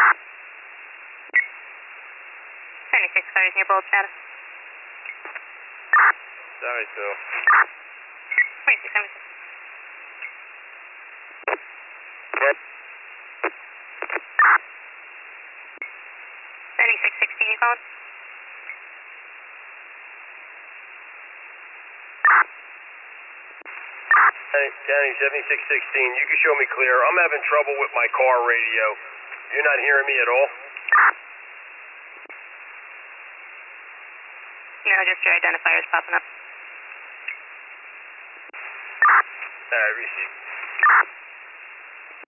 76 cars near Bold Shadow. 72. 26, 76. Yep. 7616, you calling? County 7616, you can show me clear. I'm having trouble with my car radio. You're not hearing me at all? No, just your identifiers popping up. Alright, receive.